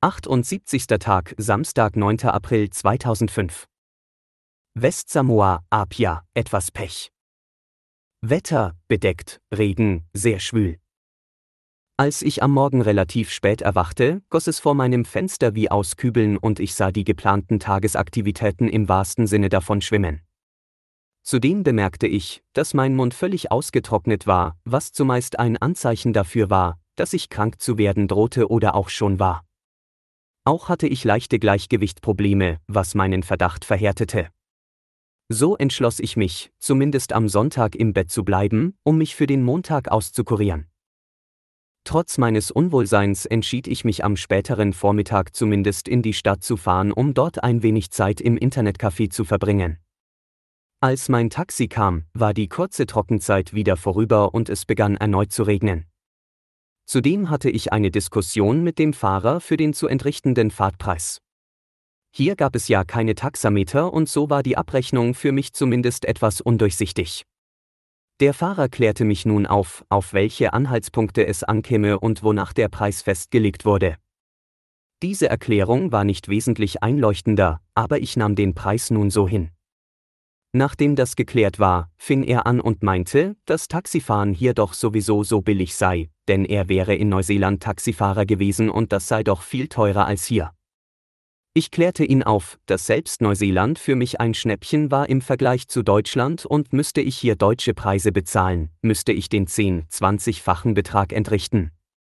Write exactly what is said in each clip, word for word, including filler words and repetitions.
achtundsiebzigster Tag, Samstag, neunter April zweitausendfünf. Westsamoa, Apia, etwas Pech. Wetter, bedeckt, Regen, sehr schwül. Als ich am Morgen relativ spät erwachte, goss es vor meinem Fenster wie aus Kübeln und ich sah die geplanten Tagesaktivitäten im wahrsten Sinne davon schwimmen. Zudem bemerkte ich, dass mein Mund völlig ausgetrocknet war, was zumeist ein Anzeichen dafür war, dass ich krank zu werden drohte oder auch schon war. Auch hatte ich leichte Gleichgewichtprobleme, was meinen Verdacht verhärtete. So entschloss ich mich, zumindest am Sonntag im Bett zu bleiben, um mich für den Montag auszukurieren. Trotz meines Unwohlseins entschied ich mich am späteren Vormittag zumindest in die Stadt zu fahren, um dort ein wenig Zeit im Internetcafé zu verbringen. Als mein Taxi kam, war die kurze Trockenzeit wieder vorüber und es begann erneut zu regnen. Zudem hatte ich eine Diskussion mit dem Fahrer für den zu entrichtenden Fahrtpreis. Hier gab es ja keine Taxameter und so war die Abrechnung für mich zumindest etwas undurchsichtig. Der Fahrer klärte mich nun auf, auf welche Anhaltspunkte es ankäme und wonach der Preis festgelegt wurde. Diese Erklärung war nicht wesentlich einleuchtender, aber ich nahm den Preis nun so hin. Nachdem das geklärt war, fing er an und meinte, dass Taxifahren hier doch sowieso so billig sei, denn er wäre in Neuseeland Taxifahrer gewesen und das sei doch viel teurer als hier. Ich klärte ihn auf, dass selbst Neuseeland für mich ein Schnäppchen war im Vergleich zu Deutschland und müsste ich hier deutsche Preise bezahlen, müsste ich den zehn-, zwanzigfachen Betrag entrichten.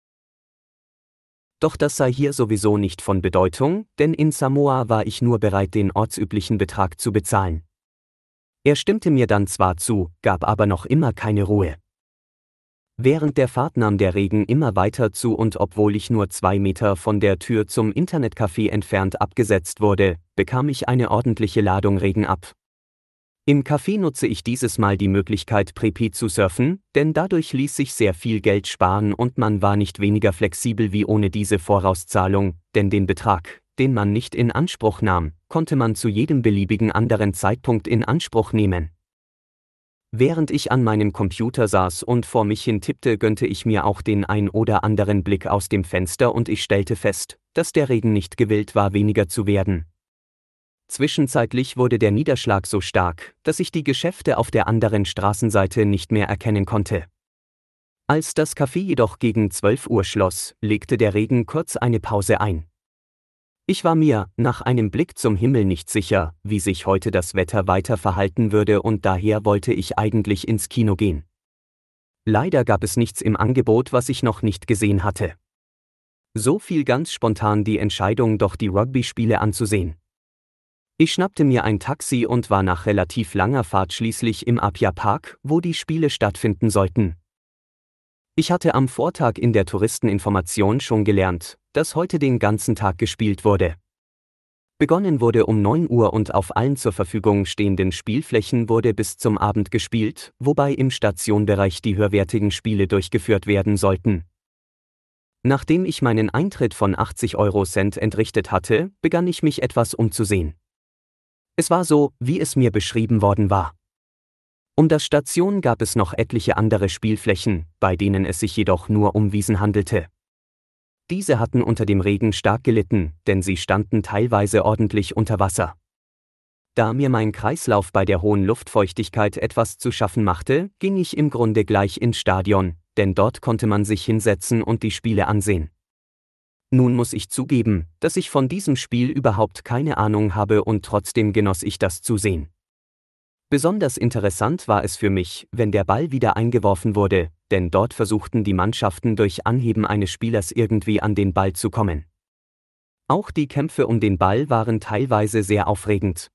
Doch das sei hier sowieso nicht von Bedeutung, denn in Samoa war ich nur bereit, den ortsüblichen Betrag zu bezahlen. Er stimmte mir dann zwar zu, gab aber noch immer keine Ruhe. Während der Fahrt nahm der Regen immer weiter zu und obwohl ich nur zwei Meter von der Tür zum Internetcafé entfernt abgesetzt wurde, bekam ich eine ordentliche Ladung Regen ab. Im Café nutze ich dieses Mal die Möglichkeit, Prepaid zu surfen, denn dadurch ließ sich sehr viel Geld sparen und man war nicht weniger flexibel wie ohne diese Vorauszahlung, denn den Betrag, den man nicht in Anspruch nahm, konnte man zu jedem beliebigen anderen Zeitpunkt in Anspruch nehmen. Während ich an meinem Computer saß und vor mich hin tippte, gönnte ich mir auch den ein oder anderen Blick aus dem Fenster und ich stellte fest, dass der Regen nicht gewillt war, weniger zu werden. Zwischenzeitlich wurde der Niederschlag so stark, dass ich die Geschäfte auf der anderen Straßenseite nicht mehr erkennen konnte. Als das Café jedoch gegen zwölf Uhr schloss, legte der Regen kurz eine Pause ein. Ich war mir, nach einem Blick zum Himmel, nicht sicher, wie sich heute das Wetter weiter verhalten würde und daher wollte ich eigentlich ins Kino gehen. Leider gab es nichts im Angebot, was ich noch nicht gesehen hatte. So fiel ganz spontan die Entscheidung, doch die Rugby-Spiele anzusehen. Ich schnappte mir ein Taxi und war nach relativ langer Fahrt schließlich im Apia Park, wo die Spiele stattfinden sollten. Ich hatte am Vortag in der Touristeninformation schon gelernt, dass heute den ganzen Tag gespielt wurde. Begonnen wurde um neun Uhr und auf allen zur Verfügung stehenden Spielflächen wurde bis zum Abend gespielt, wobei im Stationbereich die höherwertigen Spiele durchgeführt werden sollten. Nachdem ich meinen Eintritt von achtzig Euro Cent entrichtet hatte, begann ich mich etwas umzusehen. Es war so, wie es mir beschrieben worden war. Um das Station gab es noch etliche andere Spielflächen, bei denen es sich jedoch nur um Wiesen handelte. Diese hatten unter dem Regen stark gelitten, denn sie standen teilweise ordentlich unter Wasser. Da mir mein Kreislauf bei der hohen Luftfeuchtigkeit etwas zu schaffen machte, ging ich im Grunde gleich ins Stadion, denn dort konnte man sich hinsetzen und die Spiele ansehen. Nun muss ich zugeben, dass ich von diesem Spiel überhaupt keine Ahnung habe und trotzdem genoss ich das Zusehen. Besonders interessant war es für mich, wenn der Ball wieder eingeworfen wurde, denn dort versuchten die Mannschaften durch Anheben eines Spielers irgendwie an den Ball zu kommen. Auch die Kämpfe um den Ball waren teilweise sehr aufregend.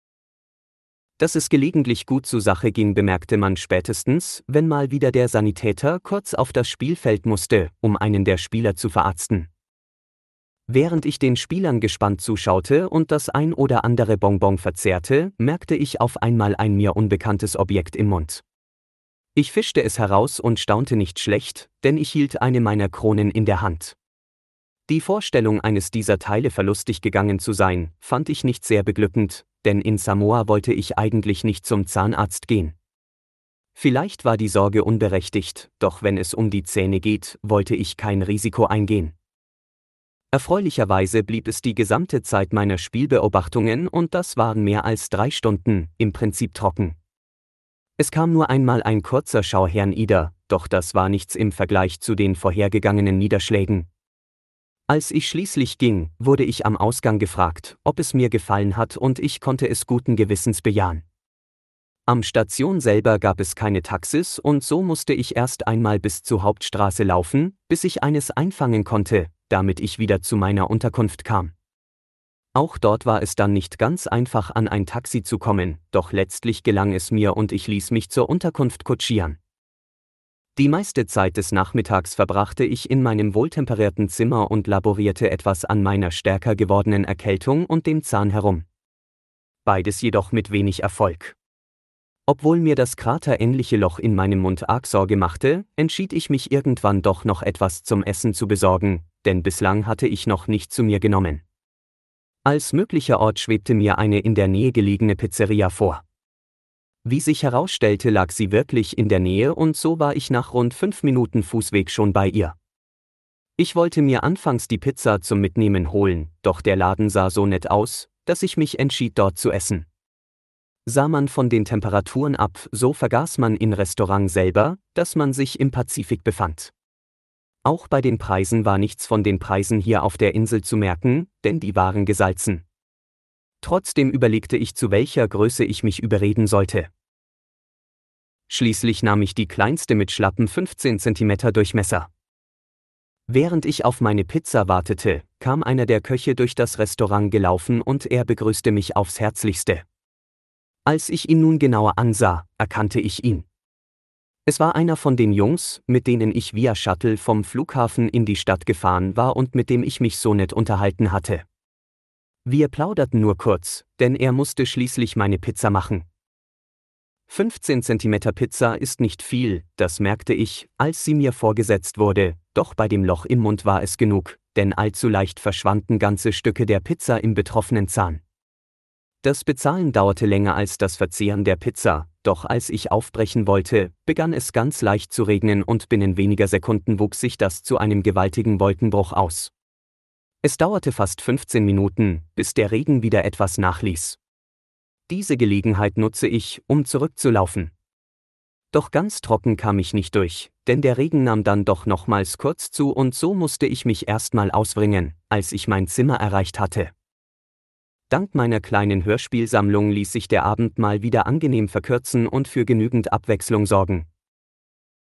Dass es gelegentlich gut zur Sache ging, bemerkte man spätestens, wenn mal wieder der Sanitäter kurz auf das Spielfeld musste, um einen der Spieler zu verarzten. Während ich den Spielern gespannt zuschaute und das ein oder andere Bonbon verzehrte, merkte ich auf einmal ein mir unbekanntes Objekt im Mund. Ich fischte es heraus und staunte nicht schlecht, denn ich hielt eine meiner Kronen in der Hand. Die Vorstellung, eines dieser Teile verlustig gegangen zu sein, fand ich nicht sehr beglückend, denn in Samoa wollte ich eigentlich nicht zum Zahnarzt gehen. Vielleicht war die Sorge unberechtigt, doch wenn es um die Zähne geht, wollte ich kein Risiko eingehen. Erfreulicherweise blieb es die gesamte Zeit meiner Spielbeobachtungen und das waren mehr als drei Stunden, im Prinzip trocken. Es kam nur einmal ein kurzer Schauherrn-Ida, doch das war nichts im Vergleich zu den vorhergegangenen Niederschlägen. Als ich schließlich ging, wurde ich am Ausgang gefragt, ob es mir gefallen hat und ich konnte es guten Gewissens bejahen. Am Station selber gab es keine Taxis und so musste ich erst einmal bis zur Hauptstraße laufen, bis ich eines einfangen konnte, damit ich wieder zu meiner Unterkunft kam. Auch dort war es dann nicht ganz einfach an ein Taxi zu kommen, doch letztlich gelang es mir und ich ließ mich zur Unterkunft kutschieren. Die meiste Zeit des Nachmittags verbrachte ich in meinem wohltemperierten Zimmer und laborierte etwas an meiner stärker gewordenen Erkältung und dem Zahn herum. Beides jedoch mit wenig Erfolg. Obwohl mir das kraterähnliche Loch in meinem Mund arg Sorge machte, entschied ich mich irgendwann doch noch etwas zum Essen zu besorgen, denn bislang hatte ich noch nicht zu mir genommen. Als möglicher Ort schwebte mir eine in der Nähe gelegene Pizzeria vor. Wie sich herausstellte, lag sie wirklich in der Nähe und so war ich nach rund fünf Minuten Fußweg schon bei ihr. Ich wollte mir anfangs die Pizza zum Mitnehmen holen, doch der Laden sah so nett aus, dass ich mich entschied, dort zu essen. Sah man von den Temperaturen ab, so vergaß man im Restaurant selber, dass man sich im Pazifik befand. Auch bei den Preisen war nichts von den Preisen hier auf der Insel zu merken, denn die waren gesalzen. Trotzdem überlegte ich, zu welcher Größe ich mich überreden sollte. Schließlich nahm ich die kleinste mit schlappen fünfzehn Zentimeter Durchmesser. Während ich auf meine Pizza wartete, kam einer der Köche durch das Restaurant gelaufen und er begrüßte mich aufs Herzlichste. Als ich ihn nun genauer ansah, erkannte ich ihn. Es war einer von den Jungs, mit denen ich via Shuttle vom Flughafen in die Stadt gefahren war und mit dem ich mich so nett unterhalten hatte. Wir plauderten nur kurz, denn er musste schließlich meine Pizza machen. fünfzehn Zentimeter Pizza ist nicht viel, das merkte ich, als sie mir vorgesetzt wurde, doch bei dem Loch im Mund war es genug, denn allzu leicht verschwanden ganze Stücke der Pizza im betroffenen Zahn. Das Bezahlen dauerte länger als das Verzehren der Pizza, doch als ich aufbrechen wollte, begann es ganz leicht zu regnen und binnen weniger Sekunden wuchs sich das zu einem gewaltigen Wolkenbruch aus. Es dauerte fast fünfzehn Minuten, bis der Regen wieder etwas nachließ. Diese Gelegenheit nutze ich, um zurückzulaufen. Doch ganz trocken kam ich nicht durch, denn der Regen nahm dann doch nochmals kurz zu und so musste ich mich erstmal auswringen, als ich mein Zimmer erreicht hatte. Dank meiner kleinen Hörspielsammlung ließ sich der Abend mal wieder angenehm verkürzen und für genügend Abwechslung sorgen.